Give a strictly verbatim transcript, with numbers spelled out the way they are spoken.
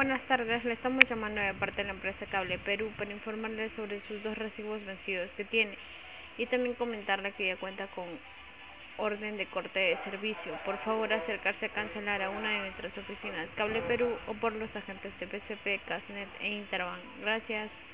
buenas tardes. Le estamos llamando de parte de la empresa Cable Perú para informarle sobre sus dos recibos vencidos que tiene y también comentarle que ya cuenta con orden de corte de servicio. Por favor, acercarse a cancelar a una de nuestras oficinas Cable Perú o por los agentes de P C P, Casnet e Interbank. Gracias.